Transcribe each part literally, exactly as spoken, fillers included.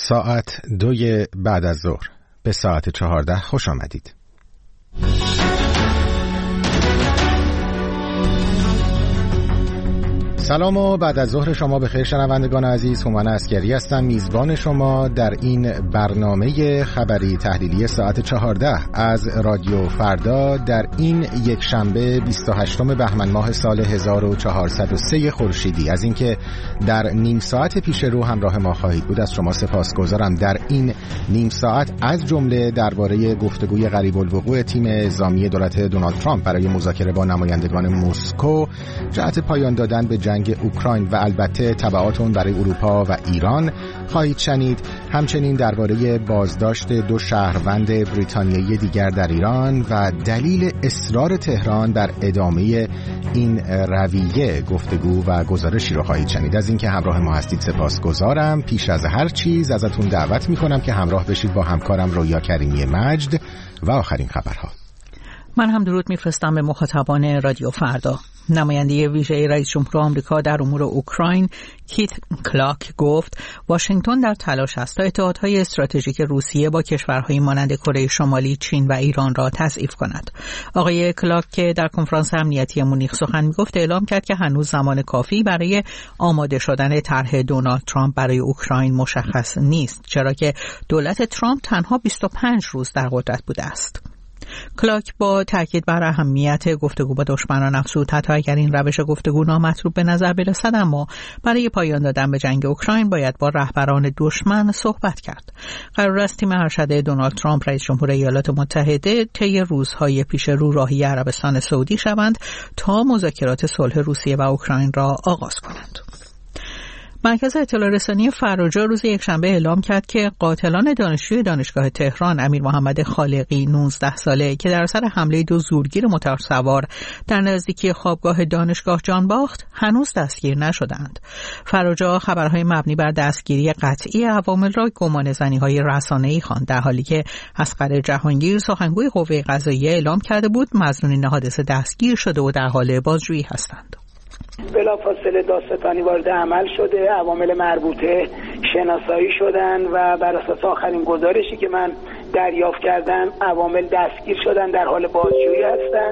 ساعت دوی بعد از ظهر به ساعت چهارده خوش آمدید. سلام و بعد از ظهر شما بخیر شنوندگان عزیز. هومن عسکری هستم، میزبان شما در این برنامه خبری تحلیلی ساعت چهارده از رادیو فردا در این یک شنبه بیست و هشتم بهمن ماه سال هزار و چهارصد و سه خورشیدی. از اینکه در نیم ساعت پیش رو همراه ما خواهید بود از شما سپاسگزارم. در این نیم ساعت از جمله درباره گفتگوی قریب الوقوع تیم اعزامی دولت دونالد ترامپ برای مذاکره با نمایندگان مسکو جهت پایان دادن به جنگ اوکراین و البته تبعات اون برای اروپا و ایران خواهید شنید. همچنین درباره بازداشت دو شهروند بریتانیایی دیگر در ایران و دلیل اصرار تهران بر ادامه این رویه گفتگو و گزارشی رو خواهید شنید. از اینکه همراه ما هستید سپاسگزارم. پیش از هر چیز ازتون دعوت میکنم که همراه بشید با همکارم رویا کریمی مجد و آخرین خبرها. من هم درود میفرستم به مخاطبان رادیو فردا. نماینده ویژه رئیس جمهور آمریکا در امور اوکراین کیت کلاک گفت واشنگتن در تلاش است تا اتحادهای استراتژیک روسیه با کشورهای مانند کره شمالی، چین و ایران را تضعیف کند. آقای کلاک که در کنفرانس امنیتی مونیخ سخن میگفت اعلام کرد که هنوز زمان کافی برای آماده شدن طرح دونالد ترامپ برای اوکراین مشخص نیست، چرا که دولت ترامپ تنها بیست و پنج روز در قدرت بوده است. کلاک با تاکید بر اهمیت گفتگو با دشمنان افزود حتی اگر این روش گفتگو نامطلوب به نظر برسد، اما برای پایان دادن به جنگ اوکراین باید با رهبران دشمن صحبت کرد. قرار است تیم ارشد دونالد ترامپ رئیس جمهور ایالات متحده طی روزهای پیش رو راهی عربستان سعودی شوند تا مذاکرات صلح روسیه و اوکراین را آغاز کنند. مرکز اطلاع رسانی فراجا روز یکشنبه اعلام کرد که قاتلان دانشجوی دانشگاه تهران امیر محمد خالقی نوزده ساله که در اثر حمله دو زورگیر موتورسوار در نزدیکی خوابگاه دانشگاه جان باخت هنوز دستگیر نشدند. فراجا خبرهای مبنی بر دستگیری قطعی عوامل را گمانه‌زنی‌های رسانه‌ای خواند، در حالی که اصغر جهانگیر سخنگوی قوه قضاییه اعلام کرده بود مظنونین حادثه دستگیر شده و در حال بازجویی هستند. بلافاصله دادستانی وارد عمل شده، عوامل مربوطه شناسایی شدن و بر اساس آخرین گزارشی که من دریافت کردم عوامل دستگیر شدن، در حال بازجویی هستند.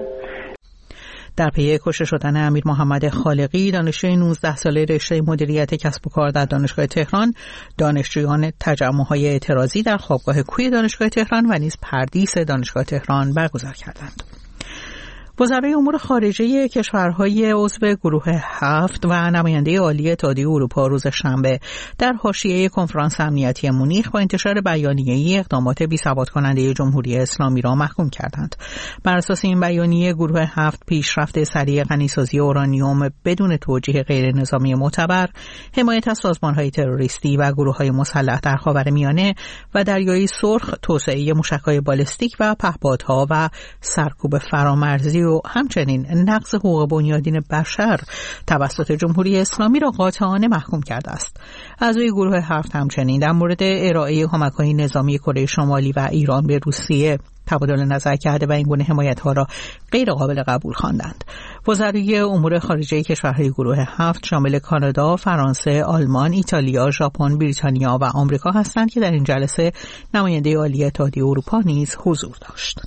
در پی کشته شدن امیر محمد خالقی دانشجوی نوزده ساله رشته مدیریت کسب و کار در دانشگاه تهران، دانشجویان تجمع‌های اعتراضی در خوابگاه کوی دانشگاه تهران و نیز پردیس دانشگاه تهران برگزار کردند. وزرای امور خارجه کشورهای عضو گروه هفت و نماینده عالی اتحادیه اروپا روز شنبه در حاشیه کنفرانس امنیتی مونیخ با انتشار بیانیه‌ای اقدامات بی‌ثبات کننده جمهوری اسلامی را محکوم کردند. بر اساس این بیانیه گروه هفت پیشرفت سریع غنیسازی اورانیوم بدون توجیه غیر نظامی معتبر، حمایت از سازمان‌های تروریستی و گروه‌های مسلح در خاورمیانه و دریای سرخ، توسعه موشک‌های بالستیک و پهپادها و سرکوب فرامرزی و همچنین نقض حقوق بنیادین بشر توسط جمهوری اسلامی را قاطعانه محکوم کرده است. اعضای گروه هفت همچنین در مورد ارائه کمک‌های نظامی کره شمالی و ایران به روسیه تبادل نظر کرده و این گونه حمایت‌ها را غیر قابل قبول خواندند. وزرای امور خارجه کشورهای گروه هفت شامل کانادا، فرانسه، آلمان، ایتالیا، ژاپن، بریتانیا و آمریکا هستند که در این جلسه نماینده عالی اتحادیه اروپا نیز حضور داشت.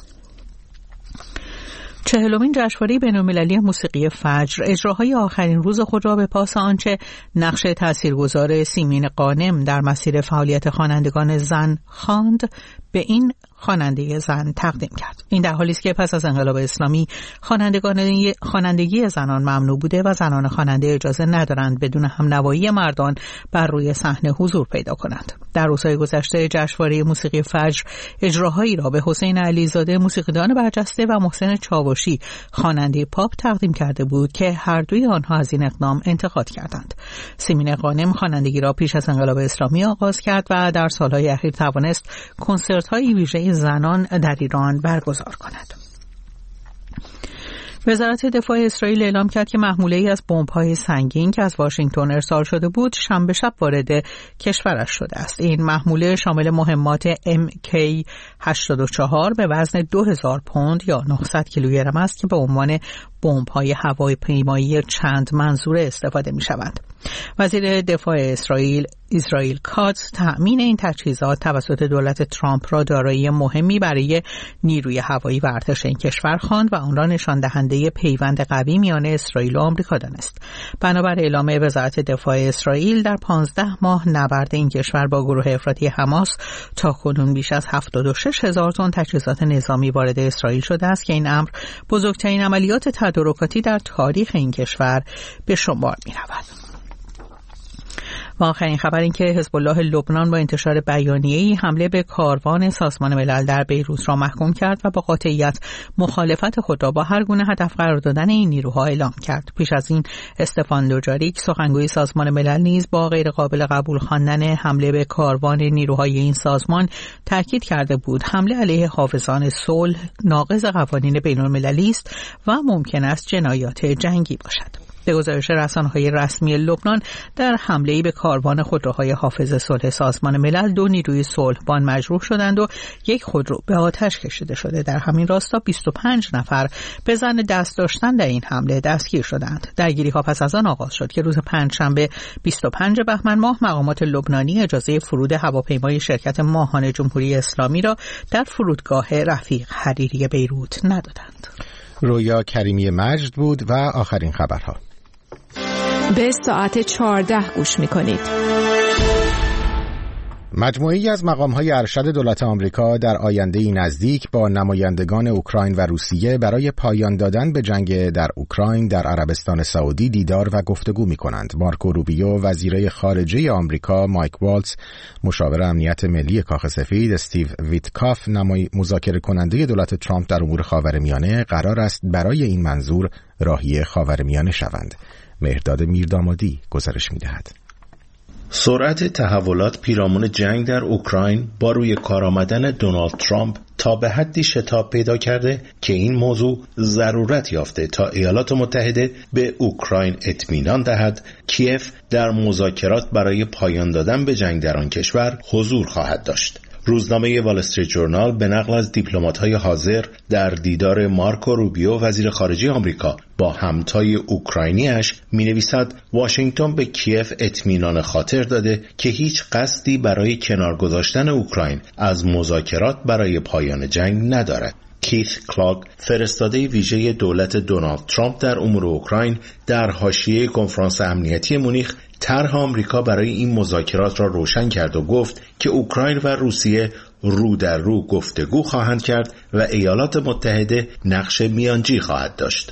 چهلمین جشنواره بین‌المللی موسیقی فجر اجراهای آخرین روز خود را به پاس آنچه نقش تاثیرگذار سیمین غانم در مسیر فعالیت خوانندگان زن خواند به این خواننده زن تقدیم کرد. این در حالی است که پس از انقلاب اسلامی خوانندگان خوانندگی زنان ممنوع بوده و زنان خواننده اجازه ندارند بدون همنوایی مردان بر روی صحنه حضور پیدا کنند. در روزهای گذشته جشنواره موسیقی فجر اجراهایی را به حسین علیزاده موسیقیدان برجسته و محسن چاوشی خواننده پاپ تقدیم کرده بود که هر دوی آنها از این اقدام انتقاد کردند. سیمین غانم خوانندگی را پیش از انقلاب اسلامی آغاز کرد و در سالهای اخیر توانست کنسرت‌های ویژه زنان در ایران برگزار کند. وزارت دفاع اسرائیل اعلام کرد که محموله‌ای از بمب‌های سنگین که از واشنگتن ارسال شده بود شنبه شب وارد کشورش شده است. این محموله شامل مهمات ام کی هشتاد و چهار به وزن دو هزار پوند یا نهصد کیلوگرم است که به عنوان بمب‌های هواپیمایی چند منظوره استفاده می‌شوند. وزیر دفاع اسرائیل اسرائیل کاتز تأمین این تجهیزات توسط دولت ترامپ را دارایی مهمی برای نیروی هوایی و ارتش این کشور خواند و آن را نشان دهنده پیوند قوی میان اسرائیل و آمریکا دانست. بنابر اعلام وزارت دفاع اسرائیل در پانزده ماه نبرد این کشور با گروه افراطی حماس تاکنون بیش از هفتاد و شش هزار تن تجهیزات نظامی وارد اسرائیل شده است که این امر بزرگترین عملیات تدارکاتی در تاریخ این کشور به شمار می‌رود. و آخرین خبر این که حزب الله لبنان با انتشار بیانیه‌ای حمله به کاروان سازمان ملل در بیروت را محکوم کرد و با قاطعیت مخالفت خود را با هر گونه هدف قرار دادن این نیروها اعلام کرد. پیش از این استفان دوجاریک سخنگوی سازمان ملل نیز با غیر قابل قبول خواندن حمله به کاروان نیروهای این سازمان تاکید کرده بود حمله علیه حافظان صلح ناقض قوانین بین‌المللی است و ممکن است جنایات جنگی باشد. به گزارش رسانه‌های رسمی لبنان در حمله‌ای به کاروان خودروهای حافظ صلح سازمان ملل دو نیروی صلحبان مجروح شدند و یک خودرو به آتش کشیده شده. در همین راستا بیست و پنج نفر به ظن دست داشتن در این حمله دستگیر شدند. درگیری‌ها پس از آن آغاز شد که روز پنجشنبه بیست و پنجم بهمن ماه مقامات لبنانی اجازه فرود هواپیمای شرکت ماهان جمهوری اسلامی را در فرودگاه رفیق حریری بیروت ندادند. رویا کریمی مجد بود و آخرین خبرها. به ساعت چهارده گوش می‌کنید. مجموعه‌ای از مقام‌های ارشد دولت آمریکا در آینده‌ای نزدیک با نمایندگان اوکراین و روسیه برای پایان دادن به جنگ در اوکراین در عربستان سعودی دیدار و گفتگو می‌کنند. مارکو روبیو وزیر خارجه آمریکا، مایک والتز مشاور امنیت ملی کاخ سفید، استیو ویتکاف نمای مذاکره کننده دولت ترامپ در امور خاورمیانه قرار است برای این منظور راهی خاورمیانه شوند. مهرداد میردامادی گزارش می‌دهد. سرعت تحولات پیرامون جنگ در اوکراین با روی کار آمدن دونالد ترامپ تا به حدی شتاب پیدا کرده که این موضوع ضرورت یافته تا ایالات متحده به اوکراین اطمینان دهد کیف در مذاکرات برای پایان دادن به جنگ در آن کشور حضور خواهد داشت. روزنامه وال استریت جورنال به نقل از دیپلمات‌های حاضر در دیدار مارکو روبیو وزیر خارجه آمریکا با همتای اوکراینیش می‌نویسد واشنگتن به کیف اطمینان خاطر داده که هیچ قصدی برای کنار گذاشتن اوکراین از مذاکرات برای پایان جنگ ندارد. کیت کلاک فرستاده ویژه دولت دونالد ترامپ در امور اوکراین در حاشیه کنفرانس امنیتی مونیخ طرح آمریکا برای این مذاکرات را روشن کرد و گفت که اوکراین و روسیه رو در رو گفتگو خواهند کرد و ایالات متحده نقش میانجی خواهد داشت.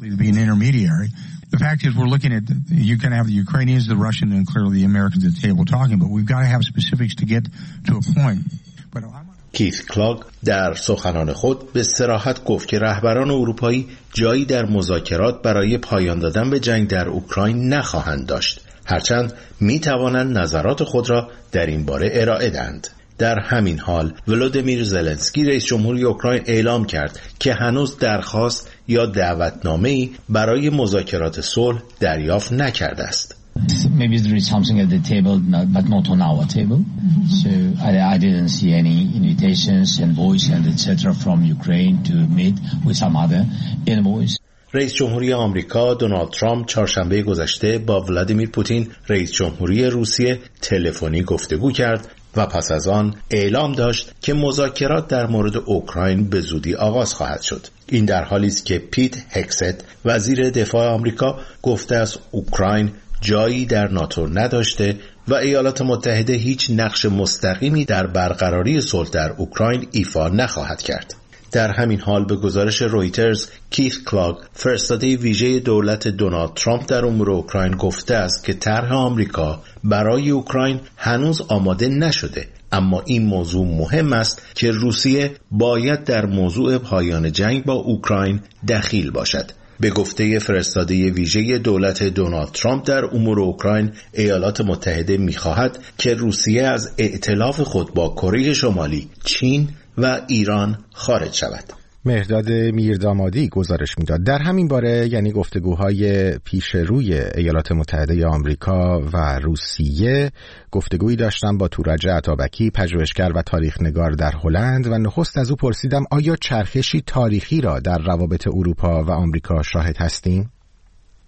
The fact is we're looking at, you can have the Ukrainians, the Russians, and clearly the Americans at the table talking, but we've got to have specifics to get to a point. But کیت کلاک در سخنان خود به صراحت گفت که رهبران اروپایی جایی در مذاکرات برای پایان دادن به جنگ در اوکراین نخواهند داشت، هرچند می توانند نظرات خود را در این باره ارائه دهند. در همین حال ولودیمیر زلنسکی رئیس جمهوری اوکراین اعلام کرد که هنوز درخواست یا دعوتنامه‌ای برای مذاکرات صلح دریافت نکرده است. Maybe there is something at the table, but not on our table. So I, I didn't see any invitations and voice and et cetera from Ukraine to meet with some other envoys. رئیس جمهوری آمریکا دونالد ترامپ چهارشنبه گذشته با ولادیمیر پوتین رئیس جمهوری روسیه تلفنی گفتگو کرد و پس از آن اعلام داشت که مذاکرات در مورد اوکراین به زودی آغاز خواهد شد. این در حالی است که پیت هکست وزیر دفاع آمریکا گفته است اوکراین جایی در ناتو نداشته و ایالات متحده هیچ نقش مستقیمی در برقراری صلح در اوکراین ایفا نخواهد کرد. در همین حال به گزارش رویترز کیت کلاک فرستاده ویژه دولت دونالد ترامپ در امور اوکراین گفته است که طرح آمریکا برای اوکراین هنوز آماده نشده، اما این موضوع مهم است که روسیه باید در موضوع پایان جنگ با اوکراین دخیل باشد. به گفته فرستاده ویژه دولت دونالد ترامپ در امور اوکراین، ایالات متحده می‌خواهد که روسیه از ائتلاف خود با کره شمالی، چین و ایران خارج شود. مهرداد میردامادی گزارش میداد. در همین باره، یعنی گفتگوهای پیش روی ایالات متحده آمریکا و روسیه، گفتگویی داشتم با تورج عطابکی، پژوهشگر و تاریخ‌نگار در هلند، و نخست از او پرسیدم آیا چرخشی تاریخی را در روابط اروپا و آمریکا شاهد هستیم؟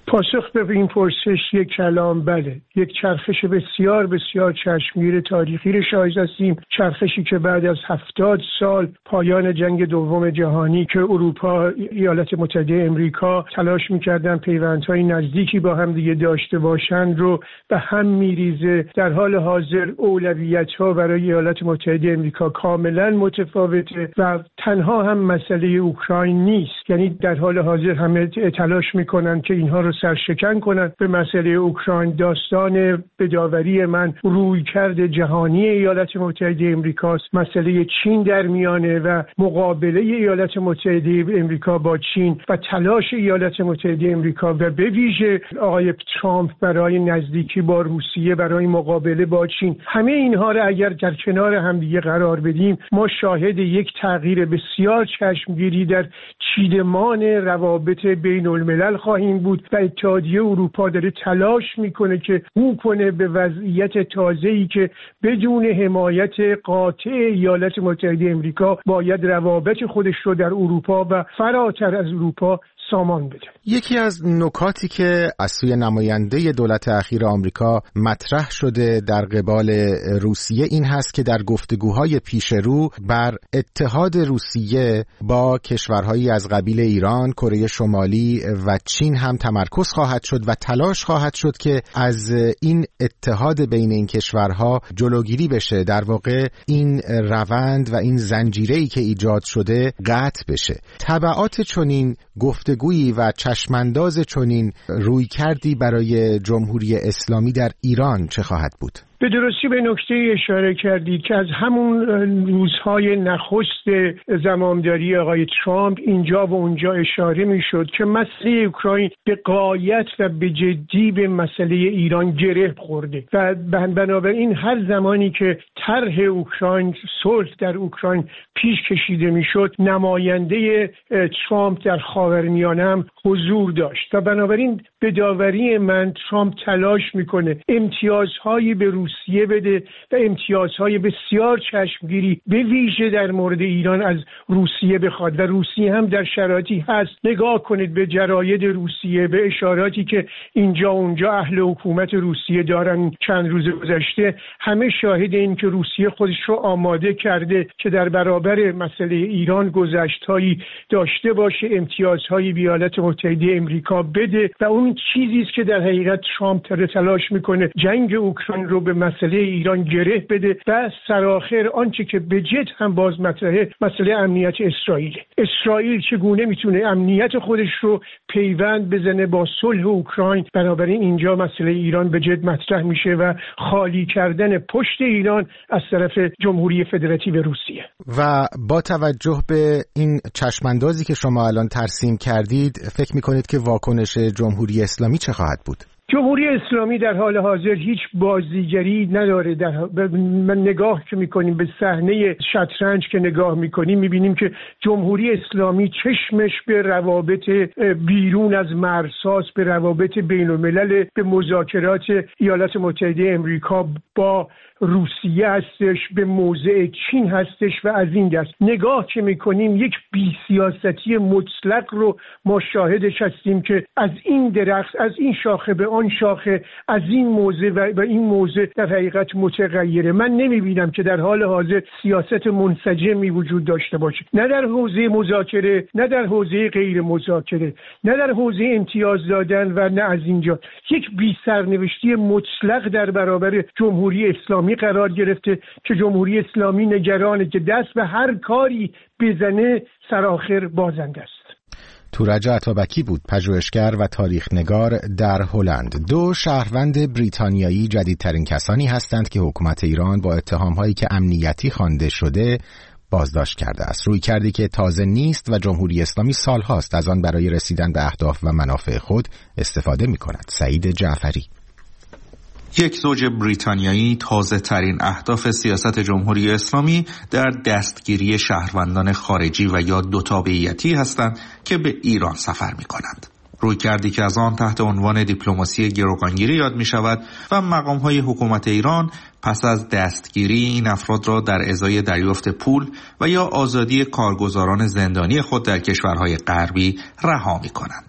پاسخ به این پرسش یک کلام بله، یک چرخش بسیار بسیار چشمگیر تاریخی رو شاهد هستیم. چرخشی که بعد از هفتاد سال پایان جنگ دوم جهانی که اروپا، ایالات متحده امریکا تلاش می‌کردن پیوندهای نزدیکی با هم دیگه داشته باشن رو به هم میریزه. در حال حاضر اولویت‌ها برای ایالات متحده امریکا کاملا متفاوته و تنها هم مسئله اوکراین نیست. یعنی در حال حاضر همه تلاش می‌کنن که اینها رو سرشکن کنن به مسئله اوکراین. داستان بداوری من رویکرد جهانی ایالات متحده امریکاست. مسئله چین در میانه و مقابله ایالات متحده امریکا با چین و تلاش ایالات متحده امریکا و به ویژه آقای ترامپ برای نزدیکی با روسیه، برای مقابله با چین. همه اینها را اگر در کنار همدیگه قرار بدیم ما شاهد یک تغییر بسیار چشمگیری در چیدمان روابط بین الملل خواهیم بود و اتحادیه اروپا داره تلاش میکنه که رو کنه به وضعیت تازه‌ای که بدون حمایت قاطع ایالات متحده امریکا باید روابط خودش رو در اروپا و فراتر از اروپا سامان بده. یکی از نکاتی که از سوی نماینده دولت اخیر آمریکا مطرح شده در قبال روسیه این هست که در گفتگوهای پیش رو بر اتحاد روسیه با کشورهایی از قبیل ایران، کره شمالی و چین هم تمرکز خواهد شد و تلاش خواهد شد که از این اتحاد بین این کشورها جلوگیری بشه، در واقع این روند و این زنجیره‌ای که ایجاد شده قطع بشه. تبعات چنین گفتگویی و چشمانداز چنین رویکردی برای جمهوری اسلامی در ایران چه خواهد بود؟ به درستی به نکته اشاره کردید که از همون روزهای نخست زمامداری آقای ترامپ اینجا و اونجا اشاره میشد که مسئله اوکراین به غایت و به جدی به مسئله ایران گره خورده و بنابراین هر زمانی که طرح اوکراین، صلح در اوکراین پیش کشیده میشد، نماینده ترامپ در خاورمیانه هم حضور داشت و بنابراین به داوری من ترامپ تلاش میکنه امتیازهایی به روسیه بده و امتیازهای بسیار چشمگیری به ویژه در مورد ایران از روسیه بخواد و روسیه هم در شرایطی هست. نگاه کنید به جراید روسیه، به اشاراتی که اینجا اونجا اهل حکومت روسیه دارن چند روز گذشته، همه شاهد این که روسیه خودش رو آماده کرده که در برابر مسئله ایران گذشتهایی داشته باشه، امتیازهایی به ایالات متحده امریکا بده و اون چیزی است که در حقیقت ترامپ داره تلاش میکنه جنگ اوکراین رو به مسئله ایران گره بده و سرآخر آنچه که به جد هم باز مطرحه مسئله امنیت اسرائیل. اسرائیل چگونه میتونه امنیت خودش رو پیوند بزنه با صلح اوکراین؟ بنابراین اینجا مسئله ایران به جد مطرح میشه و خالی کردن پشت ایران از طرف جمهوری فدراتیو روسیه. و با توجه به این چشماندازی که شما الان ترسیم کردید، فکر میکنید که واکنش جمهوری اسلامی چه خواهد بود؟ جمهوری اسلامی در حال حاضر هیچ بازیگری نداره. در من نگاه که میکنیم به صحنه شطرنج که نگاه میکنیم میبینیم که جمهوری اسلامی چشمش به روابط بیرون از مرزهاست، به روابط بین الملل، به مذاکرات ایالات متحده امریکا با روسیه هستش، به موضع چین هستش و از این دست. نگاه که میکنیم یک بی‌سیاستی مطلق رو ما شاهدش هستیم که از این درخت، از این شاخه به آن شاخه، از این موضع و این موضع در حقیقت متغیره. من نمیبینم که در حال حاضر سیاست منسجمی وجود داشته باشه، نه در حوزه مذاکره، نه در حوزه غیر مذاکره، نه در حوزه امتیاز دادن و نه از اینجا. یک بی‌سرنوشتی مطلق در برابر جمهوری اسلامی قرار گرفته که جمهوری اسلامی نگرانه که دست به هر کاری بزنه سرآخر بازنده است. تورج عطابکی بود، پژوهشگر و تاریخ نگار در هلند. دو شهروند بریتانیایی جدیدترین کسانی هستند که حکومت ایران با اتهام‌هایی که امنیتی خوانده شده بازداشت کرده است. روی کردی که تازه نیست و جمهوری اسلامی سالهاست از آن برای رسیدن به اهداف و منافع خود استفاده می‌کند. سعید جعفری. یک زوج بریتانیایی تازه ترین اهداف سیاست جمهوری اسلامی در دستگیری شهروندان خارجی و یا دو تابعیتی هستند که به ایران سفر می کنند. روی کردی که از آن تحت عنوان دیپلماسی گروگانگیری یاد می شود و مقام های حکومت ایران پس از دستگیری این افراد را در ازای دریافت پول و یا آزادی کارگزاران زندانی خود در کشورهای غربی رها می کنند.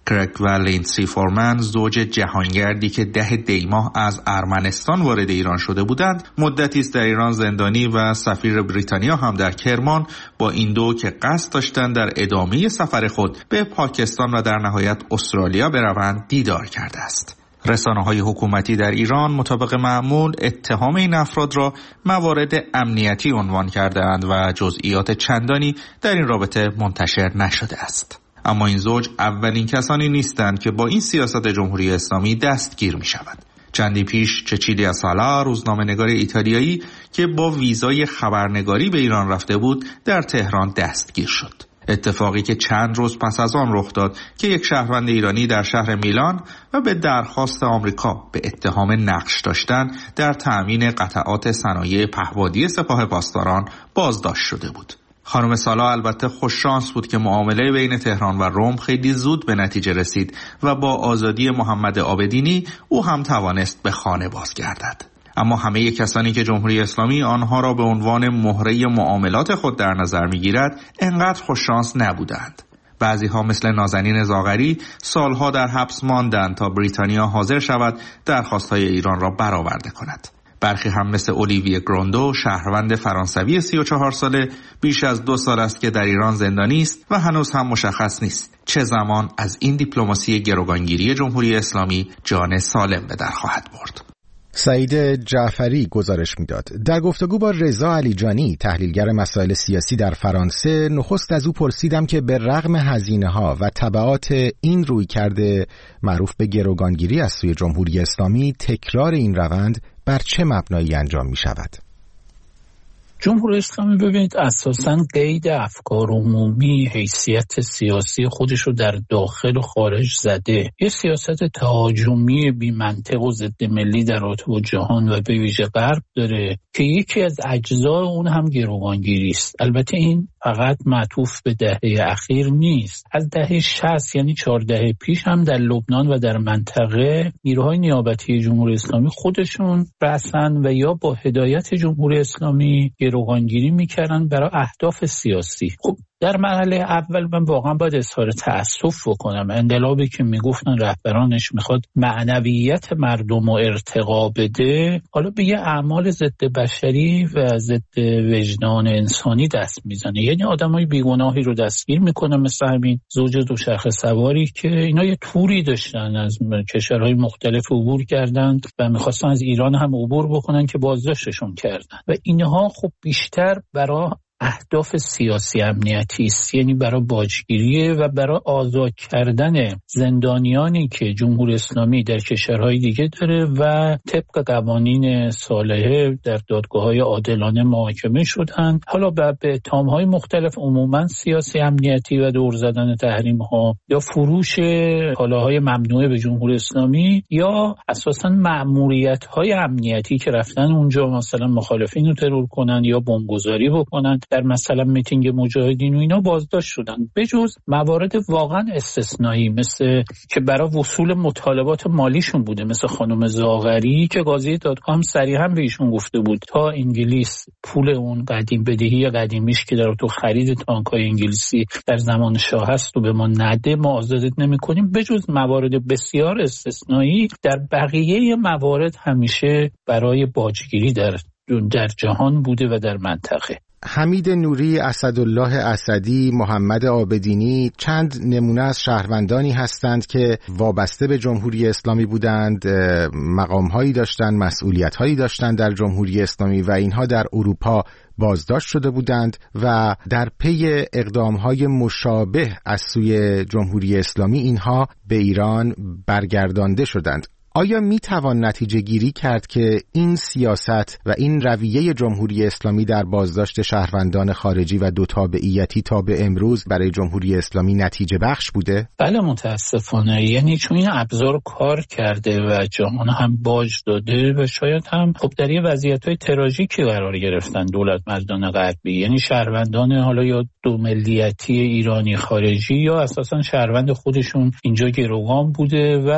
کرک و لیندسی فورمن، زوج جهانگردی که ده دیماه از ارمنستان وارد ایران شده بودند، مدتی است در ایران زندانی و سفیر بریتانیا هم در کرمان با این دو که قصد داشتند در ادامه سفر خود به پاکستان و در نهایت استرالیا بروند دیدار کرده است. رسانه‌های حکومتی در ایران مطابق معمول اتهام این افراد را موارد امنیتی عنوان کرده‌اند و جزئیات چندانی در این رابطه منتشر نشده است. اما این زوج اولین کسانی نیستند که با این سیاست جمهوری اسلامی دستگیر می‌شوند. چندی پیش چچیلیا سالا، روزنامه‌نگار ایتالیایی که با ویزای خبرنگاری به ایران رفته بود، در تهران دستگیر شد. اتفاقی که چند روز پس از آن رخ داد که یک شهروند ایرانی در شهر میلان و به درخواست آمریکا به اتهام نقش داشتن در تأمین قطعات صنایع پهپادی سپاه پاسداران بازداشت شده بود. خانم سالا البته خوششانس بود که معامله بین تهران و روم خیلی زود به نتیجه رسید و با آزادی محمد عابدینی او هم توانست به خانه بازگردد. اما همه کسانی که جمهوری اسلامی آنها را به عنوان مهره معاملات خود در نظر می‌گیرد انقدر خوششانس نبودند. بعضی ها مثل نازنین زاغری سالها در حبس ماندند تا بریتانیا حاضر شود درخواست‌های ایران را برآورده کند. برخی هم مثل اولیویه گروندو، شهروند فرانسوی سی و چهار ساله، بیش از دو سال است که در ایران زندانی است و هنوز هم مشخص نیست چه زمان از این دیپلماسی گروگانگیری جمهوری اسلامی جان سالم به در خواهد برد. سعید جعفری گزارش میداد. در گفتگو با رضا علیجانی، تحلیلگر مسائل سیاسی در فرانسه، نخست از او پرسیدم که به رغم هزینه‌ها و تبعات این رویکرد معروف به گروگانگیری از سوی جمهوری اسلامی، تکرار این روند بر چه مبنایی انجام می شود؟ جمهوری اسلامی ببینید اساساً قید افکار عمومی حیثیت سیاسی خودش رو در داخل و خارج زده. یه سیاست تهاجمی بی منطق و ضد ملی در رابطه با جهان و به ویژه غرب داره که یکی از اجزای اون هم گروگانگیری است. البته این فقط معطوف به دهه اخیر نیست. از دهه شصت یعنی چهار دهه پیش هم در لبنان و در منطقه نیروهای نیابتی جمهوری اسلامی خودشون رأساً و یا با هدایت جمهوری اسلامی گروگانگیری میکردن برای اهداف سیاسی. خب در مرحله اول من واقعا باید اظهار تأسف بکنم. انقلابی که میگفتن رهبرانش میخواد معنویت مردم رو ارتقا بده، حالا به یه اعمال ضد بشری و ضد وجدان انسانی دست میزنه. یعنی آدمای بیگناهی رو دستگیر میکنه، مثل همین زوج دوچرخه سواری که اینا یه توری داشتن، از کشورهای مختلف عبور کردند و میخواستن از ایران هم عبور بکنن که بازداشتشون کردن و اینها خب بیشتر برای اهداف سیاسی امنیتی است، یعنی برای باجگیری و برای آزاد کردن زندانیانی که جمهوری اسلامی در کشورهای دیگه داره و طبق قوانین صالحه در دادگاه‌های عادلانه محاکمه شدن. حالا به اتهام‌های مختلف، عموماً سیاسی امنیتی و دور زدن تحریم‌ها یا فروش کالاهای ممنوعه به جمهوری اسلامی یا اساساً مأموریت‌های امنیتی که رفتن اونجا مثلا مخالفین رو ترور کنن یا بمبگذاری بکنن، در مثلا میتینگ مجاهدین و اینا بازداشت شدن. به جز موارد واقعا استثنایی مثل که برای وصول مطالبات مالیشون بوده، مثل خانم زاغری که قاضی دادگاه هم صریحا به ایشون گفته بود تا انگلیس پول اون قدیم بدهی قدیمیش که در تو خرید تانک‌های انگلیسی در زمان شاه هست و به ما نده، ما آزادت نمی‌کنیم. به جز موارد بسیار استثنایی در بقیه موارد همیشه برای باجگیری در در جهان بوده و در منطقه. حمید نوری، اسدالله اسدی، محمد عابدینی چند نمونه از شهروندانی هستند که وابسته به جمهوری اسلامی بودند، مقام‌هایی داشتند، مسئولیت‌هایی داشتند در جمهوری اسلامی و اینها در اروپا بازداشت شده بودند و در پی اقدام‌های مشابه از سوی جمهوری اسلامی اینها به ایران برگردانده شدند. آیا می توان نتیجه گیری کرد که این سیاست و این رویه جمهوری اسلامی در بازداشت شهروندان خارجی و دو تابعیتی تا به امروز برای جمهوری اسلامی نتیجه بخش بوده؟ بله متاسفانه، یعنی چون این ابزار کار کرده و جهان هم باج داده و شاید هم خب در یه وضعیت‌های تراژیکی قرار گرفتن دولت مردان غربی، یعنی شهروندان حالا یا دو ملیتی ایرانی خارجی یا اساساً شهروند خودشون اینجا گروگان بوده و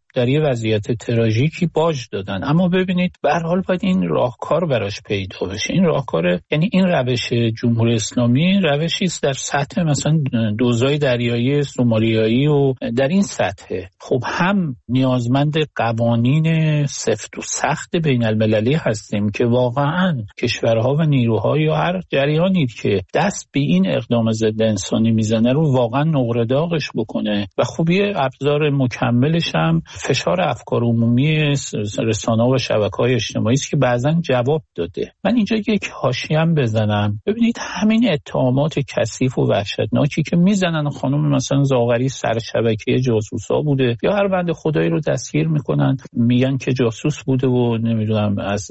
در یه وضعیت تراژیکی باج دادن. اما ببینید به هر حال باید این راهکار براش پیدا بشه. این راهکار یعنی این روش جمهوری اسلامی روشی است در سطح مثلا دوزای دریایی سومالیایی و در این سطح خب هم نیازمند قوانین سفت و سخت بین المللی هستیم که واقعا کشورها و نیروها یا هر جریانی که دست به این اقدام ضد انسانی میزنه رو واقعا نقره داغش بکنه و خب یه ابزار مکملش هم فشار افکار عمومی رسانه‌ها و شبکه‌های اجتماعی است که بعضن جواب داده. من اینجا یک حاشیه هم بزنم. ببینید همین اتهامات کثیف و وحشتناکی که میزنن خانم مثلا زاغری سر شبکه جاسوسا بوده یا هر بنده خدایی رو دستگیر میکنن میگن که جاسوس بوده و نمیدونم از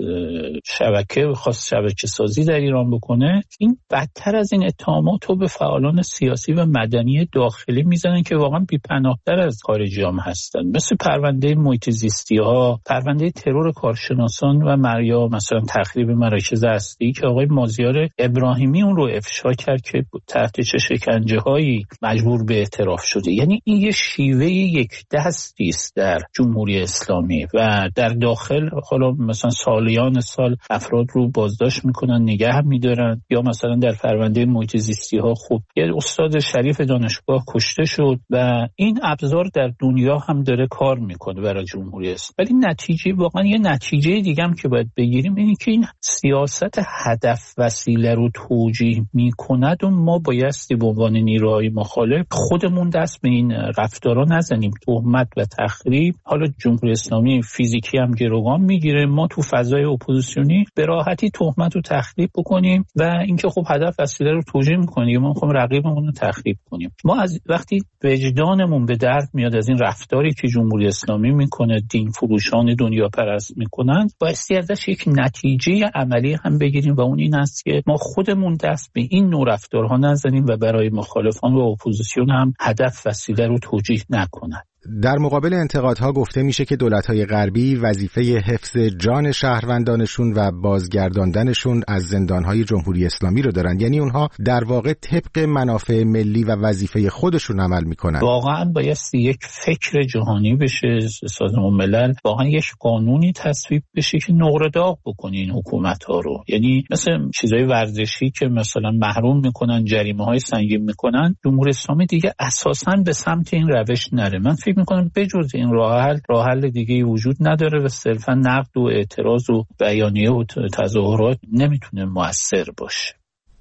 شبکه خاص شبکه سازی در ایران بکنه، این بدتر از این اتهامات رو به فعالان سیاسی و مدنی داخلی میزنن که واقعا بی‌پناه‌تر از خارجی هم هستن، مثل پرونده محیط زیستی ها، پرونده ترور کارشناسان و مریا مثلا تخریب مراکز هستی که آقای مازیار ابراهیمی اون رو افشا کرد که تحت چه شکنجه هایی مجبور به اعتراف شده. یعنی این یه شیوه یک دستی است در جمهوری اسلامی و در داخل حالا مثلا سالیان سال افراد رو بازداشت میکنن، نگه میدارن، یا مثلا در پرونده محیط زیستی ها خب یه استاد شریف دانشگاه کشته شد و این ابزار در دنیا هم داره کار میکنه برای جمهوری اسلامی. ولی نتیجه واقعا یه نتیجه دیگه هم که باید بگیریم اینه که این سیاست هدف وسیله رو توجیه میکند و ما بایستی به عنوان نیروهای مخالف خودمون دست به این رفتارا نزنیم. تهمت و تخریب، حالا جمهوری اسلامی فیزیکی هم گروگان میگیره، ما تو فضای اپوزیسیونی به راحتی تهمت و تخریب بکنیم و اینکه خب هدف وسیله رو توجیه میکنیم، ما میخوایم رقیبمون رو تخریب کنیم. ما از وقتی وجدانمون به درد میاد از این رفتاری که جمهوری اسلامی میکنه، دین فروشان دنیا پرست میکنن، بایستی ازش یک نتیجه عملی هم بگیریم و اون این است که ما خودمون دست به این نوع رفتارها نزنیم و برای مخالفان و اپوزیسیون هم هدف وسیله رو توجیه نکنن. در مقابل انتقادها گفته میشه که دولت‌های غربی وظیفه حفظ جان شهروندانشون و بازگرداندنشون از زندان‌های جمهوری اسلامی رو دارن، یعنی اونها در واقع طبق منافع ملی و وظیفه خودشون عمل میکنن. واقعا باید یک فکر جهانی بشه، سازمان ملل واقعا یک قانونی تصویب بشه که نقره داغ بکنه این حکومت‌ها رو. یعنی مثلا چیزای ورزشی که مثلا محروم میکنن، جریمه‌های سنگین میکنن، جمهوری اسلامی دیگه اساساً به سمت این روش نره. من فکر میکنم بجز این راه حل راه حل دیگه وجود نداره و صرفا نقد و اعتراض و بیانیه و تظاهرات نمیتونه مؤثر باشه.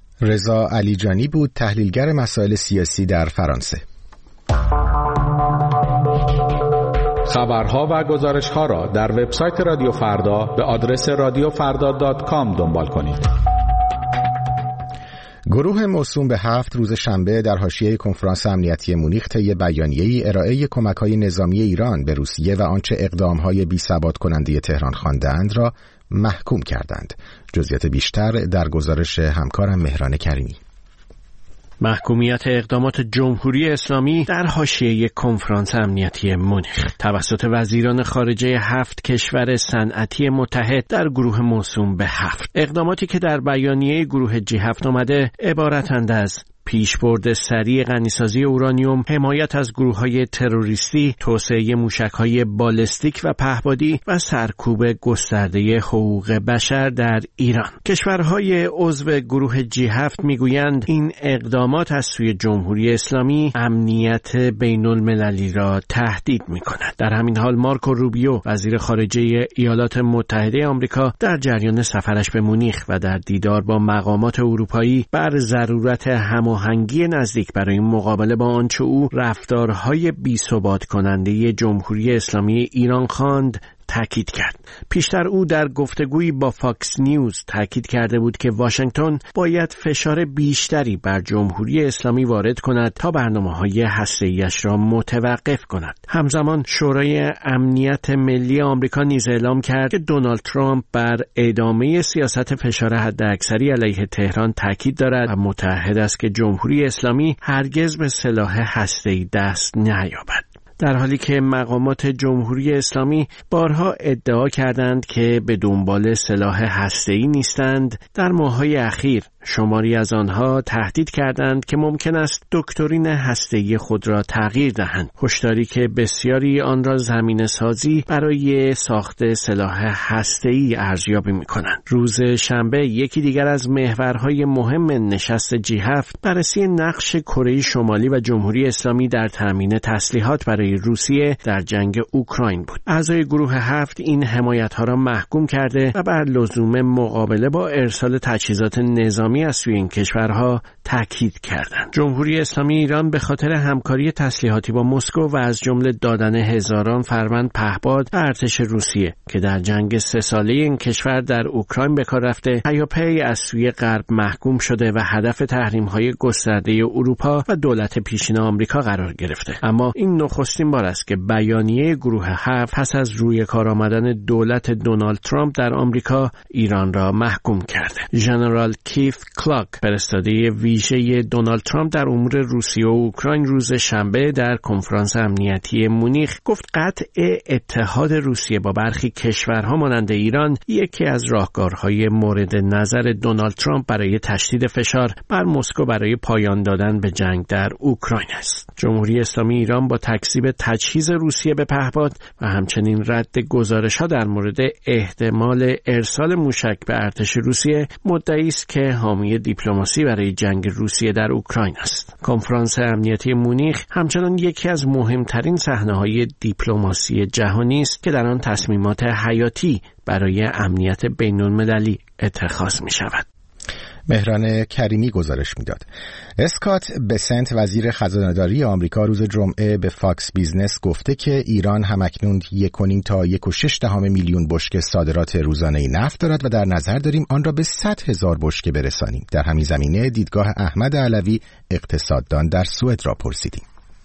رضا علیجانی بود، تحلیلگر مسائل سیاسی در فرانسه. خبرها و گزارش‌ها را در وبسایت رادیو فردا به آدرس رادیو فردا دات کام دنبال کنید. گروه موسوم به هفت روز شنبه در حاشیه کنفرانس امنیتی مونیخ طی بیانیه‌ای ارائه کمک‌های نظامی ایران به روسیه و آنچه اقدام‌های بی‌ثبات کننده تهران خواندند را محکوم کردند. جزئیات بیشتر در گزارش همکارم مهران کریمی. محکومیت اقدامات جمهوری اسلامی در حاشیه کنفرانس امنیتی مونیخ توسط وزیران خارجه هفت کشور صنعتی متحد در گروه موسوم به هفت. اقداماتی که در بیانیه گروه جی هفت آمده عبارتند از پیشبرد سریع غنیسازی اورانیوم، حمایت از گروه‌های تروریستی، توسعه موشک‌های بالستیک و پهپادی و سرکوب گسترده حقوق بشر در ایران. کشورهای عضو گروه جی هفت میگویند این اقدامات از سوی جمهوری اسلامی امنیت بین‌المللی را تهدید می‌کند. در همین حال مارکو روبیو، وزیر خارجه ایالات متحده آمریکا، در جریان سفرش به مونیخ و در دیدار با مقامات اروپایی بر ضرورت هم هماهنگی نزدیک برای مقابله با آنچه او رفتارهای بی‌ثبات کننده جمهوری اسلامی ایران خواند تاکید کرد. پیشتر او در گفتگویی با فاکس نیوز تاکید کرده بود که واشنگتن باید فشار بیشتری بر جمهوری اسلامی وارد کند تا برنامه‌های هسته‌ای‌اش را متوقف کند. همزمان شورای امنیت ملی آمریکا نیز اعلام کرد که دونالد ترامپ بر ادامه سیاست فشار حداکثری علیه تهران تاکید دارد و متعهد است که جمهوری اسلامی هرگز به سلاح هسته‌ای دست نیابد. در حالی که مقامات جمهوری اسلامی بارها ادعا کردند که به دنبال سلاح هسته‌ای نیستند، در ماه‌های اخیر شماری از آنها تهدید کردند که ممکن است دکترین هسته‌ای خود را تغییر دهند، هشداری که بسیاری آن را زمینه‌سازی برای ساخت سلاح هسته‌ای ارزیابی می‌کنند. روز شنبه یکی دیگر از محورهای مهم نشست جی هفت بررسی نقش کره شمالی و جمهوری اسلامی در تامین تسلیحات برای روسیه در جنگ اوکراین بود. اعضای گروه هفت این حمایت‌ها را محکوم کرده و بر لزوم مقابله با ارسال تجهیزات نظامی از سوی این کشورها تاکید کردند. جمهوری اسلامی ایران به خاطر همکاری تسلیحاتی با مسکو و از جمله دادن هزاران فروند پهپاد به ارتش روسیه که در جنگ سه ساله این کشور در اوکراین به کار رفته، پیاپی از سوی غرب محکوم شده و هدف تحریم‌های گسترده اروپا و دولت پیشین آمریکا قرار گرفته. اما این نخستین بار است که بیانیه گروه هفت پس از روی کار آمدن دولت دونالد ترامپ در آمریکا ایران را محکوم کرده. ژنرال کیت کلاک، فرستاده ویژه دونالد ترامپ در امور روسیه و اوکراین، روز شنبه در کنفرانس امنیتی مونیخ گفت قطع اتحاد روسیه با برخی کشورها مانند ایران یکی از راهکارهای مورد نظر دونالد ترامپ برای تشدید فشار بر مسکو برای پایان دادن به جنگ در اوکراین است. جمهوری اسلامی ایران با تکذیب تجهیز روسیه به پهپاد و همچنین رد گزارش‌ها در مورد احتمال ارسال موشک به ارتش روسیه مدعی است که حامی دیپلماسی برای جنگ روسیه در اوکراین است. کنفرانس امنیتی مونیخ همچنان یکی از مهمترین صحنه‌های دیپلماسی جهانی است که در آن تصمیمات حیاتی برای امنیت بین‌المللی اتخاذ می‌شود. مهران کریمی گزارش میداد. اسکات بسنت، وزیر خزانه‌داری آمریکا، روز جمعه به فاکس بیزنس گفته که ایران همکنون یک و نیم تا یک و شش دهم میلیون بشکه صادرات روزانه نفت دارد و در نظر داریم آن را به صد هزار بشکه برسانیم. در همین زمینه دیدگاه احمد علوی، اقتصاددان، در سوئد را پرسیدیم.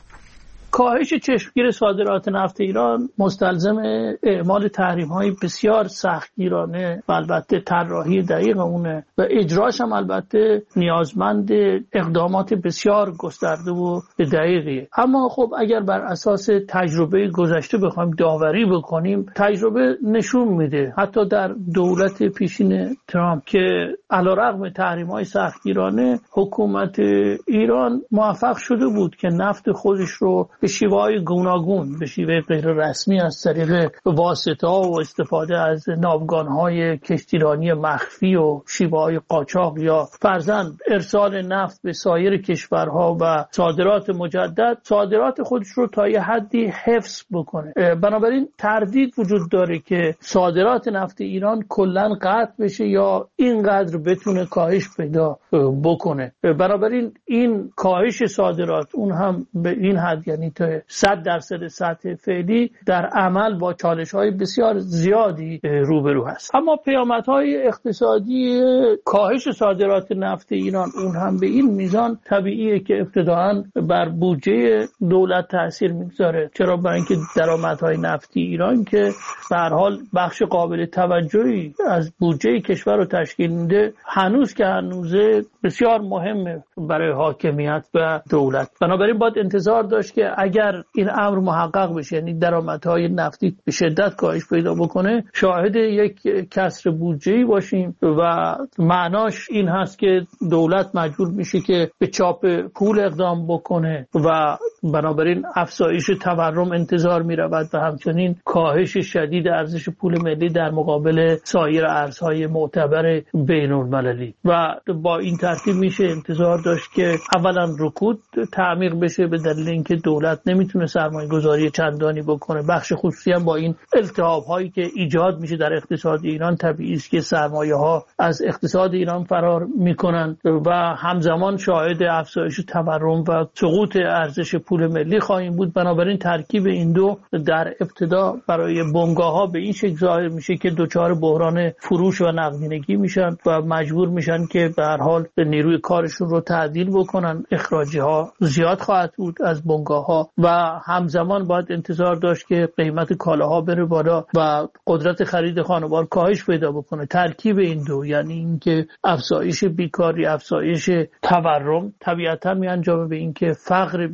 کاهش چشمگیر صادرات نفت ایران مستلزم اعمال تحریم‌های بسیار سختگیرانه و البته طراحی دقیق اونه و اجراش هم البته نیازمند اقدامات بسیار گسترده و دقیقیه. اما خب اگر بر اساس تجربه گذشته بخوایم داوری بکنیم، تجربه نشون میده حتی در دولت پیشین ترامپ که علیرغم تحریم‌های سختگیرانه حکومت ایران موفق شده بود که نفت خودش رو به شیوه‌های گوناگون، به شیوه غیر رسمی از طریق واسطه‌ها و استفاده از ناوگان‌های کشتیرانی مخفی و شیوه‌های قاچاق یا فرضاً ارسال نفت به سایر کشورها و صادرات مجدد، صادرات خودش رو تا یه حدی حفظ بکنه. بنابراین تردید وجود داره که صادرات نفت ایران کلاً قطع بشه یا اینقدر بتونه کاهش پیدا بکنه. بنابراین این کاهش صادرات اون هم به این حد، یعنی تا صد درصد سطح فعلی، در عمل با چالش‌های بسیار زیادی روبرو هست. اما پیامدهای اقتصادی کاهش صادرات نفت ایران اون هم به این میزان طبیعیه که ابتداعاً بر بودجه دولت تأثیر میگذاره. چرا؟ برای اینکه درآمدهای نفتی ایران که به هر حال بخش قابل توجهی از بودجه کشور رو تشکیل میده، هنوز که هنوزه بسیار مهمه برای حاکمیت و دولت. بنابراین باید انتظار داشت که اگر این امر محقق بشه، یعنی درآمدهای نفتی به شدت کاهش پیدا بکنه، شاهد یک کسر بودجه‌ای باشیم و معناش این هست که دولت مجبور میشه که به چاپ پول اقدام بکنه و بنابراین افزایش تورم انتظار میرود و همچنین کاهش شدید ارزش پول ملی در مقابل سایر ارزهای معتبر بین‌المللی. و با این ترتیب میشه انتظار داشت که اولا رکود تعمیق بشه به دلیل اینکه دولت نمیتونه سرمایه گذاری چندانی بکنه. بخش خصوصی هم با این التهاب هایی که ایجاد میشه در اقتصاد ایران، طبیعی است که سرمایه ها از اقتصاد ایران فرار میکنن و همزمان شاهد افزایش تورم و سقوط ارزش پول ملی خواهیم بود. بنابراین ترکیب این دو در ابتدا برای بنگاه ها به این شکل ظاهر میشه که دچار بحران فروش و نقدینگی میشن و مجبور میشن که به هر حال نیروی کارشون رو تعدیل بکنن. اخراجی ها زیاد خواهد بود از بنگاه ها و همزمان باید انتظار داشت که قیمت کالاها بره بالا و قدرت خرید خانوار کاهش پیدا بکنه. ترکیب این دو، یعنی اینکه افزایش بیکاری، افزایش تورم، طبیعتا می انجامه به اینکه فقر بیشتری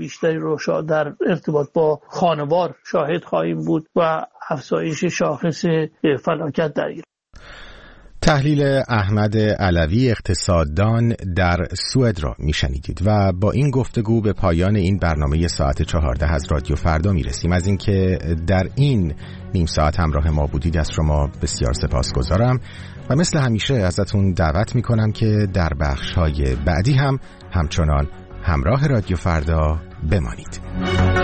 رو در ارتباط با خانوار شاهد خواهیم بود و افزایش شاخص فلاکت در ایران. تحلیل احمد علوی اقتصاددان در سوئد را میشنیدید و با این گفتگو به پایان این برنامه ساعت چهارده از رادیو فردا میرسیم. از اینکه در این نیم ساعت همراه ما بودید از شما بسیار سپاسگزارم و مثل همیشه ازتون دعوت میکنم که در بخش‌های بعدی هم همچنان همراه رادیو فردا بمانید.